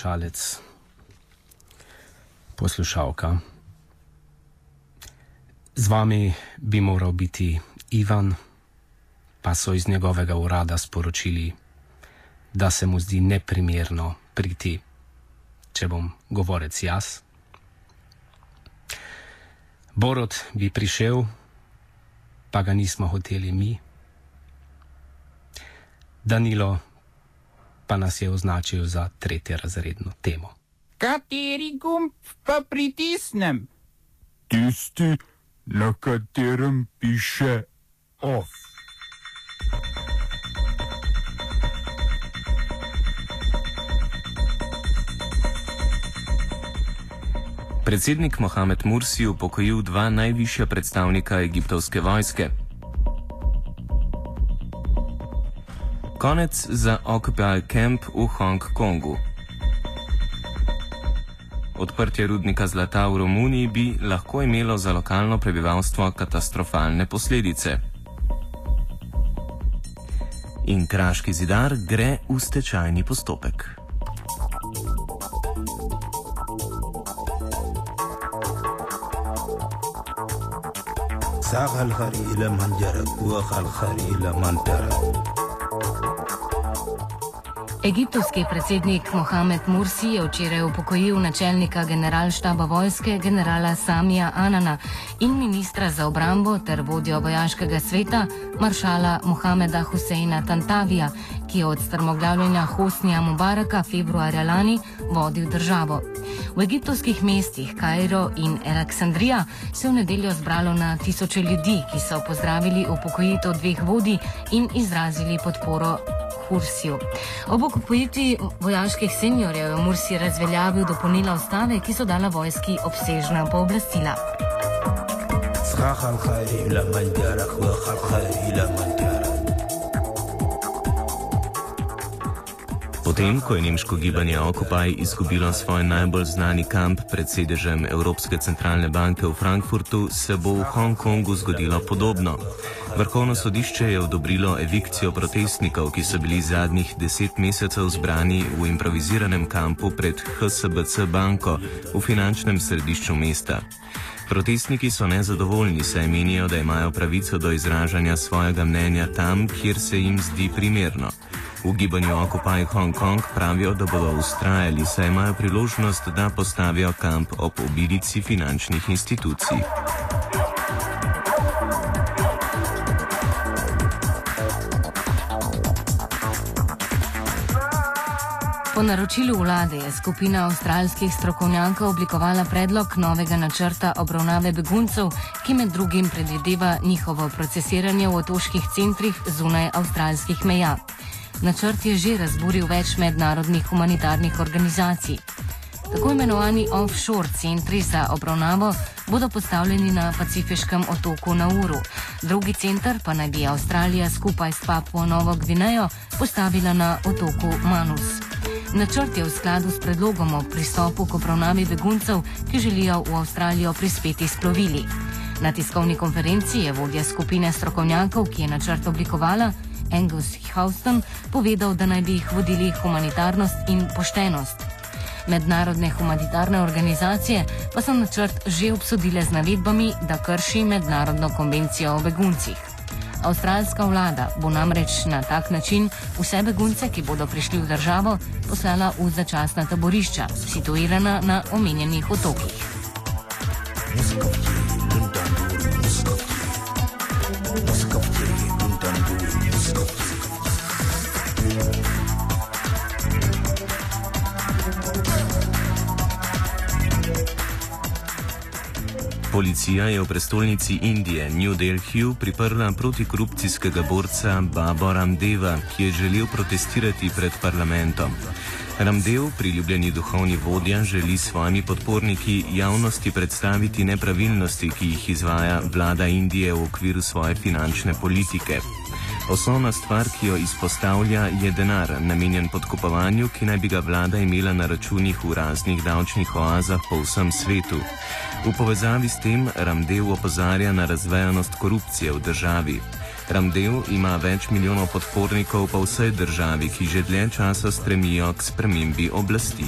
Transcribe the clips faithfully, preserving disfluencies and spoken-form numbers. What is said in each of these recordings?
poslušalec, poslušalka. Z vami bi moral biti Ivan, pa so iz njegovega urada sporočili, da se mu zdi neprimerno priti, če bom govorec jaz. Borut bi prišel, pa ga nismo hoteli mi. Danilo pa nas je označil za tretjerazredno temo. Kateri gumb pa pritisnem? Tisti, na katerem piše off. Predsednik Mohamed Mursi upokojil dva najvišja predstavnika egiptovske vojske. Konec za Occupy Camp v Hong Kongu. Odprtje rudnika zlata v Romuniji bi lahko imelo za lokalno prebivalstvo katastrofalne posledice. In Kraški zidar gre v stečajni postopek. Egiptovski predsednik Mohamed Mursi je včeraj upokojil načelnika generalštaba vojske generala Samija Anana in ministra za obrambo ter vodjo vojaškega sveta maršala Mohameda Huseina Tantavija, ki je od strmoglavljanja Hosnija Mubaraka februarja lani vodil državo. V egiptovskih mestih Kairo in Aleksandrija se je v nedeljo zbralo na tisoče ljudi, ki so pozdravili upokojitev dveh vodij in izrazili podporo Mursiju. Ob upokojitvi vojaških seniorjev je Mursi razveljavil dopolnila ustave, ki so dala vojski obsežna pooblastila. Potem, ko je nemško gibanje Occupy izgubilo svoj najbolj znani kamp pred sedežem Evropske centralne banke v Frankfurtu, se bo v Hongkongu zgodilo podobno. Vrhovno sodišče je odobrilo evikcijo protestnikov, ki so bili zadnjih deset mesecev zbrani v improviziranem kampu pred H S B C banko v finančnem središču mesta. Protestniki so nezadovoljni, saj menijo, da imajo pravico do izražanja svojega mnenja tam, kjer se jim zdi primerno. V gibanju Occupy Hong Kong pravijo, da bodo vztrajali, saj imajo priložnost, da postavijo kamp ob obilici finančnih institucij. Po naročilu vlade je skupina avstralskih strokovnjakov oblikovala predlog novega načrta obravnave beguncev, ki med drugim predvideva njihovo procesiranje v otoških centrih zunaj avstralskih meja. Načrt je že razburil več mednarodnih humanitarnih organizacij. Tako imenovani offshore centri za obravnavo bodo postavljeni na pacifiškem otoku Nauru. Drugi center pa naj bi Avstralija skupaj s Papuo Novo Gvinejo postavila na otoku Manus. Načrt je v skladu s predlogom o pristopu k obravnavi beguncev, ki želijo v Avstralijo prispeti s plovili. Na tiskovni konferenci je vodja skupine strokovnjakov, ki je načrt oblikovala, Angus Houston, povedal, da naj bi jih vodili humanitarnost in poštenost. Mednarodne humanitarne organizacije pa so načrt že obsodile z navedbami, da krši mednarodno konvencijo o beguncih. Avstralska vlada bo namreč na tak način vse begunce, ki bodo prišli v državo, poslala v začasna taborišča, situirana na omenjenih otokih. Policija je v prestolnici Indije, New Delhiju, priprla protikorupcijskega borca Babo Ramdeva, ki je želel protestirati pred parlamentom. Ramdev, priljubljeni duhovni vodja, želi s svojimi podporniki javnosti predstaviti nepravilnosti, ki jih izvaja vlada Indije v okviru svoje finančne politike. Osnovna stvar, ki jo izpostavlja, je denar, namenjen podkupovanju, ki naj bi ga vlada imela na računih v raznih davčnih oazah po vsem svetu. V povezavi s tem Ramdev opozarja na razvejanost korupcije v državi. Ramdev ima več milijonov podpornikov po vsej državi, ki že dlje časa stremijo k spremembi oblasti.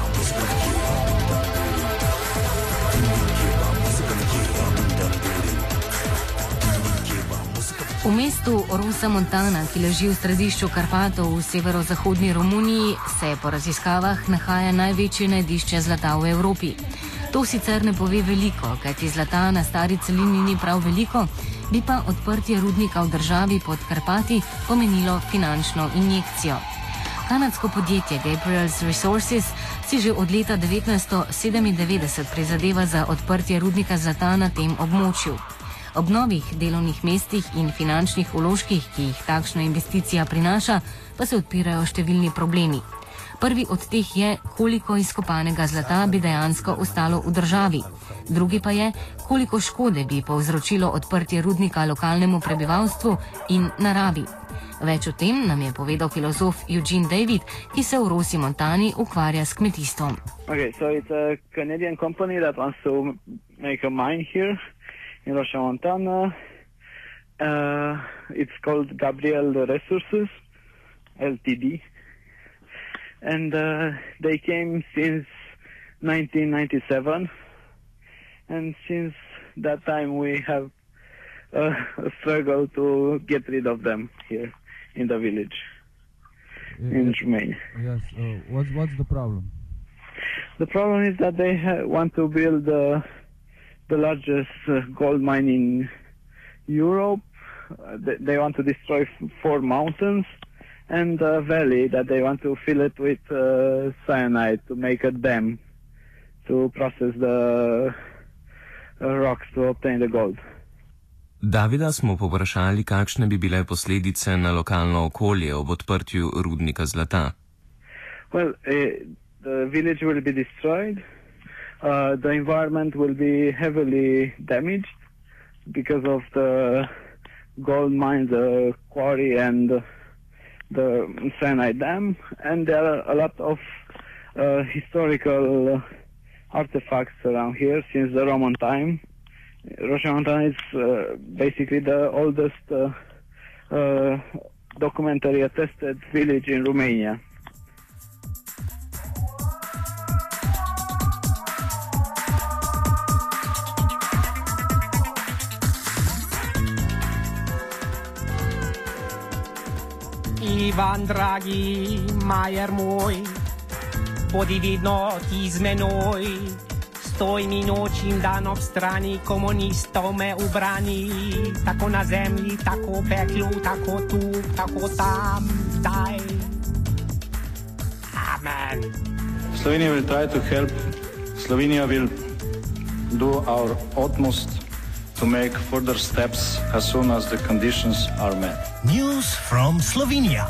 V mestu Rosa Montana, ki leži v središču Karpatov v severozahodni Romuniji, se po raziskavah nahaja največje najdišče zlata v Evropi. To sicer ne pove veliko, kajti zlata na stari celini ni prav veliko, bi pa odprtje rudnika v državi pod Karpati pomenilo finančno injekcijo. Kanadsko podjetje Gabriel's Resources si že od leta devetnajststo sedemindevetdeset prizadeva za odprtje rudnika zlata na tem območju. Ob novih delovnih mestih in finančnih vložkih, ki jih takšna investicija prinaša, pa se odpirajo številni problemi. Prvi od teh je, koliko izkopanega zlata bi dejansko ostalo v državi. Drugi pa je, koliko škode bi povzročilo odprtje rudnika lokalnemu prebivalstvu in naravi. Več o tem nam je povedal filozof Eugene David, ki se v Rosi Montani ukvarja s kmetijstvom. Okay, so it's a Canadian company that wants to make a mine here in Rosa Montana. Uh, it's called Gabriel Resources, L T D. And uh, they came since nineteen ninety-seven. And since that time we have uh, a struggle to get rid of them here in the village, uh, in Romania. Yes, uh, what's, what's the problem? The problem is that they ha- want to build uh, the largest uh, gold mine in Europe. Uh, they, they want to destroy f- four mountains and a valley that they want to fill it with uh, cyanide to make a dam to process the uh, rocks to obtain the gold. Davida smo povprašali, kakšne bi bile posledice na lokalno okolje ob odprtju rudnika zlata. Well, uh, the village will be destroyed. Uh, the environment will be heavily damaged because of the gold mine, the quarry, and uh, the cyanide dam. And there are a lot of uh, historical uh, artifacts around here since the Roman time. Rosa Montana is uh, basically the oldest uh, uh, documentary attested village in Romania. Ivan, dragi, majer moj, bodi vidno ti z menoj. Stoj mi noč in dan ob strani, komunistov me ubrani. Tako na zemlji, tako peklu, tako tu, tako tam, daj. Amen. Slovenia will try to help. Slovenia will do our utmost to make further steps as soon as the conditions are met. News from Slovenia.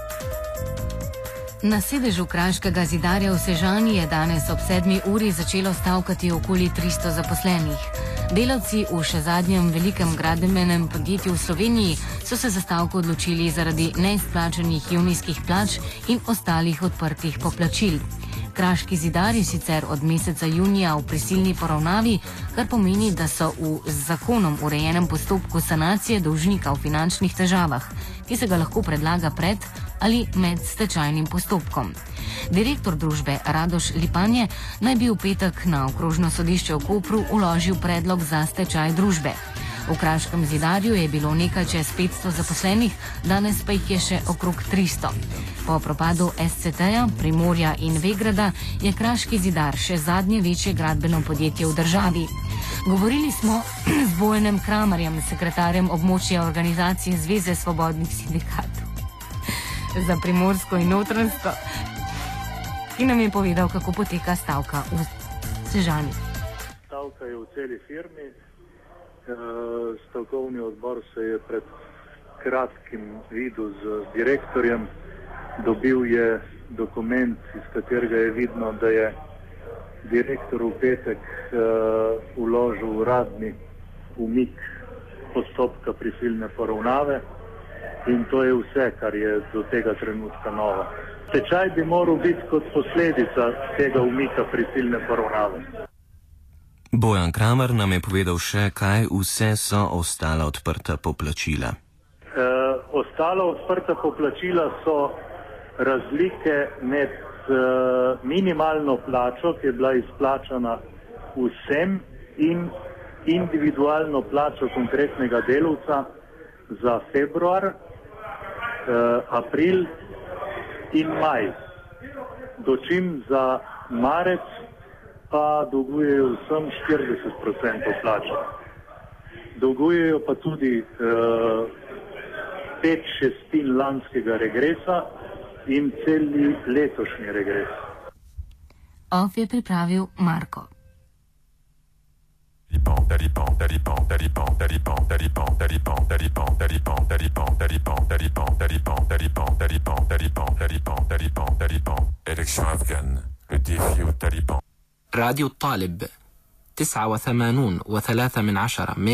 Na sedežu Kraškega zidarja v Sežani je danes ob sedmi uri začelo stavkati okoli tristo zaposlenih. Delavci v še zadnjem velikem gradbenem podjetju v Sloveniji so se za stavko odločili zaradi neizplačanih junijskih plač in ostalih odprtih poplačil. Kraški zidar je sicer od meseca junija v prisilni poravnavi, kar pomeni, da so v z zakonom urejenem postopku sanacije dolžnika v finančnih težavah, ki se ga lahko predlaga pred ali med stečajnim postopkom. Direktor družbe Radoš Lipanje naj bi v petek na okrožno sodišče v Kopru vložil predlog za stečaj družbe. V Kraškem zidarju je bilo nekaj čez petsto zaposlenih, danes pa jih je še okrog tristo. Po propadu S C T-ja, Primorja in Vegrada je Kraški zidar še zadnje večje gradbeno podjetje v državi. Govorili smo z Bojanom Kramarjem, sekretarjem območja organizacije Zveze svobodnih sindikatov za Primorsko in Notranjsko, ki nam je povedal, kako poteka stavka v Sežani. Stavka je v celi firmi. Stavkovni odbor se je pred kratkim videl z direktorjem. Dobil je dokument, iz katerega je vidno, da je direktor v petek vložil uradni umik postopka prisilne poravnave. In to je vse, kar je do tega trenutka novo. Stečaj bi moral biti kot posledica tega umika prisilne poravnave. Bojan Kramer nam je povedal še, kaj vse so ostala odprta poplačila. Ostalo odprta poplačila so razlike med uh, minimalno plačo, ki je bila izplačana vsem, in individualno plačo konkretnega delavca za februar, uh, april in maj. Dočim za marec pa dolgujejo vsem štirideset odstotkov plače. Dolgujejo pa tudi uh, pet šestin lanskega regresa in celi letošnji regres. Off je pripravil Marko. راديو الطالب تسعة وثمانون وثلاثة من عشرة